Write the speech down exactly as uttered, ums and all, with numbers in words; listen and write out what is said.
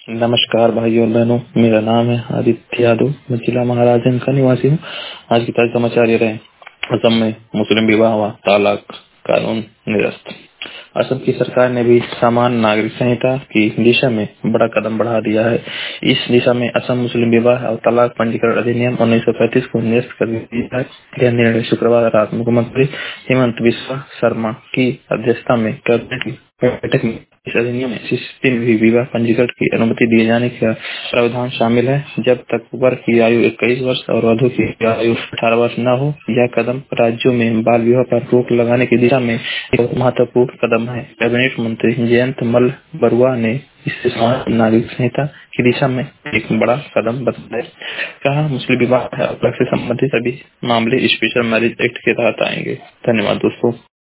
नमस्कार भाइयों और बहनों, मेरा नाम है आदित्य यादव। मैं जिला महाराजगंज का निवासी हूँ। आज की ताजा समाचार ये रहे। असम में मुस्लिम विवाह व तलाक कानून निरस्त। असम की सरकार ने भी समान नागरिक संहिता की दिशा में बड़ा कदम बढ़ा दिया है। इस दिशा में असम मुस्लिम विवाह और तलाक पंजीकरण अधिनियम उन्नीस सौ पैंतीस को निरस्त कर दिया है। यह निर्णय शुक्रवार रात मुख्यमंत्री हेमंत बिस्वा शर्मा की अध्यक्षता में कैबिनेट की बैठक में इस अधिनियम में किसी भी विवाह पंजीकरण की अनुमति दिए जाने का प्रावधान शामिल है जब तक वर की आयु इक्कीस वर्ष और वधु की आयु अठारह वर्ष न हो। यह कदम राज्यों में बाल विवाह पर रोक लगाने की दिशा में एक महत्वपूर्ण कदम है। कैबिनेट मंत्री जयंत मल्ल बरुआ ने इसे समान नागरिक संहिता की दिशा में एक बड़ा कदम बताया। कहा, मुस्लिम विवाह और तलाक से संबंधित सभी मामले स्पेशल मैरिज एक्ट के तहत आएंगे। धन्यवाद दोस्तों।